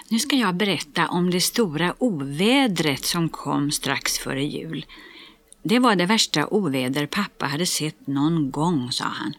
Nu ska jag berätta om det stora ovädret som kom strax före jul. Det var det värsta oväder pappa hade sett någon gång, sa han.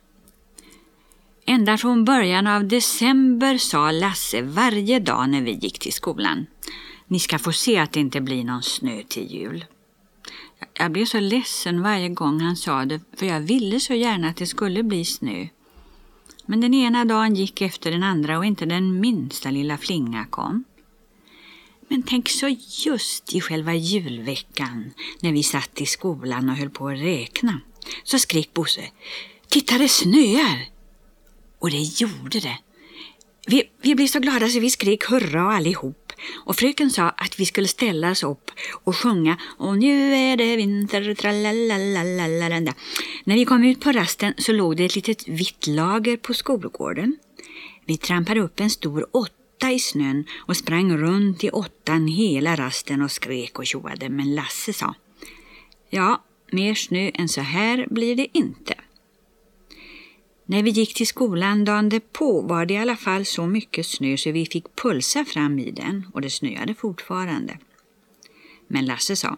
Ända från början av december sa Lasse varje dag när vi gick till skolan: ni ska få se att det inte blir någon snö till jul. Jag blev så ledsen varje gång han sa det, för jag ville så gärna att det skulle bli snö. Men den ena dagen gick efter den andra och inte den minsta lilla flinga kom. Men tänk så just i själva julveckan, när vi satt i skolan och höll på att räkna, så skrek Bosse: titta, det snöar! Och det gjorde det. Vi blev så glada så vi skrek hurra allihop. Och fröken sa att vi skulle ställa oss upp och sjunga: och nu är det vinter, tralalalala. När vi kom ut på rasten så låg det ett litet vitt lager på skolgården. Vi trampade upp en stor 8 i snön och sprang runt i 8:an hela rasten och skrek och tjoade. Men Lasse sa: ja, mer snö än så här blir det inte. När vi gick till skolan dagen därpå var det i alla fall så mycket snö så vi fick pulsa fram i den, och det snöade fortfarande. Men Lasse sa: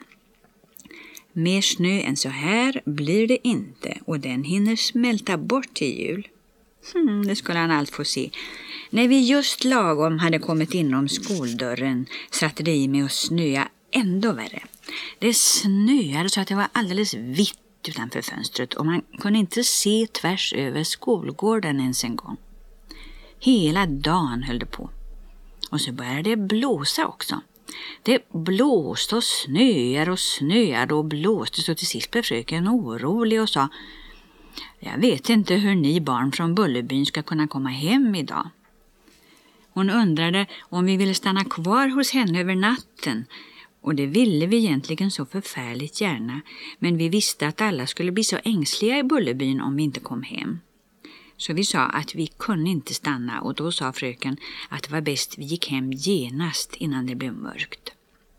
mer snö än så här blir det inte, och den hinner smälta bort till jul. Det skulle han allt få se. När vi just lagom hade kommit inom skoldörren satte det i med att snöa ändå värre. Det snöade så att det var alldeles vitt utanför fönstret och man kunde inte se tvärs över skolgården ens en gång. Hela dagen höll det på. Och så började det blåsa också. Det blåste och snöade och blåste, så till sist blev fröken orolig och sa: jag vet inte hur ni barn från Bullerbyn ska kunna komma hem idag. Hon undrade om vi ville stanna kvar hos henne över natten. Och det ville vi egentligen så förfärligt gärna, men vi visste att alla skulle bli så ängsliga i Bullerbyn om vi inte kom hem. Så vi sa att vi kunde inte stanna, och då sa fröken att det var bäst vi gick hem genast innan det blev mörkt.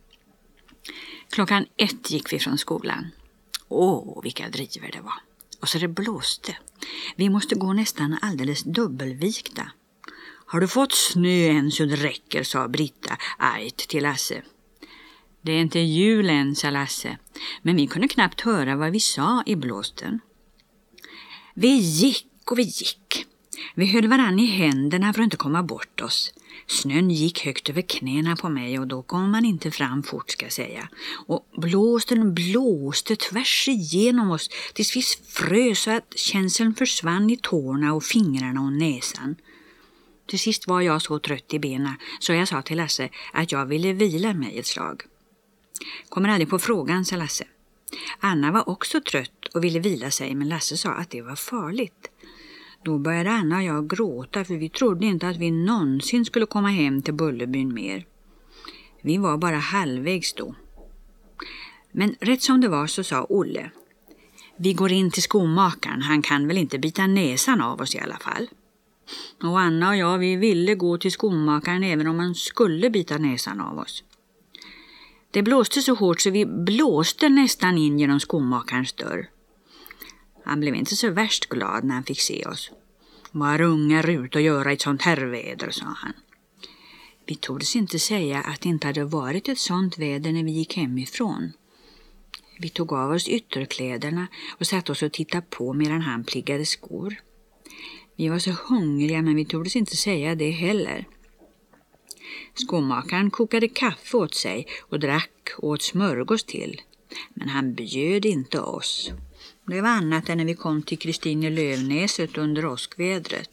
1:00 gick vi från skolan. Vilka driver det var. Och så det blåste. Vi måste gå nästan alldeles dubbelvikta. Har du fått snö än så det räcker, sa Britta argt till Lasse. Det är inte jul än, sa Lasse, men vi kunde knappt höra vad vi sa i blåsten. Vi gick och vi gick. Vi höll varann i händerna för att inte komma bort oss. Snön gick högt över knäna på mig och då kom man inte fram fort, ska jag säga. Och blåsten blåste tvärs igenom oss tills vi frös så att känseln försvann i tårna och fingrarna och näsan. Till sist var jag så trött i benen så jag sa till Lasse att jag ville vila mig ett slag. Kommer aldrig på frågan, sa Lasse. Anna var också trött och ville vila sig, men Lasse sa att det var farligt. Då började Anna och jag gråta, för vi trodde inte att vi någonsin skulle komma hem till Bullerbyn mer. Vi var bara halvvägs då. Men rätt som det var så sa Olle: vi går in till skomakaren, han kan väl inte bita näsan av oss i alla fall. Och Anna och jag, vi ville gå till skomakaren även om han skulle bita näsan av oss. Det blåste så hårt så vi blåste nästan in genom skomakarens dörr. Han blev inte så värst glad när han fick se oss. Vad har ungar ut och göra i ett sånt här väder, sa han. Vi tordes inte säga att det inte hade varit ett sånt väder när vi gick hemifrån. Vi tog av oss ytterkläderna och satt oss och tittade på medan han pliggade skor. Vi var så hungriga, men vi tordes inte säga det heller. Skomakaren kokade kaffe åt sig och drack och åt smörgås till. Men han bjöd inte oss. Det var annat än när vi kom till Kristine Lövnäset under åskvädret.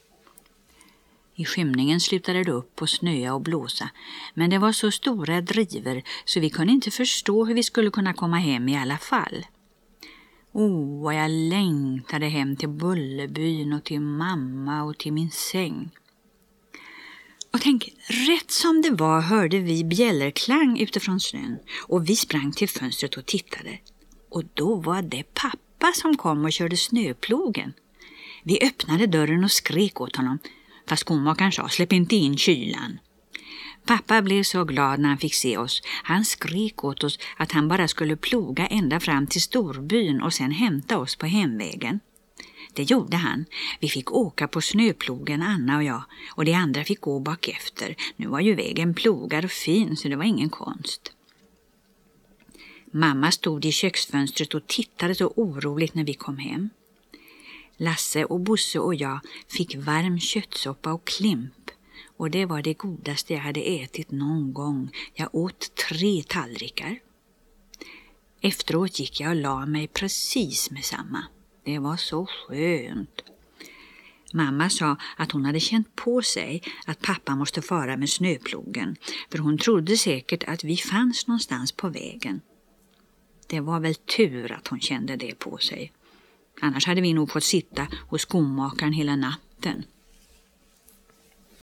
I skymningen slutade det upp och snöa och blåsa, men det var så stora driver så vi kunde inte förstå hur vi skulle kunna komma hem i alla fall. Vad jag längtade hem till Bullerbyn och till mamma och till min säng. Och tänk, rätt som det var hörde vi bjällerklang utifrån snön och vi sprang till fönstret och tittade. Och då var det pappa som kom och körde snöplogen. Vi öppnade dörren och skrek åt honom, fast skomakaren sa: släpp inte in kylan. Pappa blev så glad när han fick se oss. Han skrek åt oss att han bara skulle ploga ända fram till storbyn och sen hämta oss på hemvägen. Det gjorde han. Vi fick åka på snöplogen, Anna och jag, och de andra fick gå bak efter. Nu var ju vägen plogad och fin, så det var ingen konst. Mamma stod i köksfönstret och tittade så oroligt när vi kom hem. Lasse och Bosse och jag fick varm köttsoppa och klimp, och det var det godaste jag hade ätit någon gång. Jag åt 3 tallrikar. Efteråt gick jag och la mig precis med samma. Det var så skönt. Mamma sa att hon hade känt på sig att pappa måste fara med snöplogen, för hon trodde säkert att vi fanns någonstans på vägen. Det var väl tur att hon kände det på sig. Annars hade vi nog fått sitta hos skomakaren hela natten.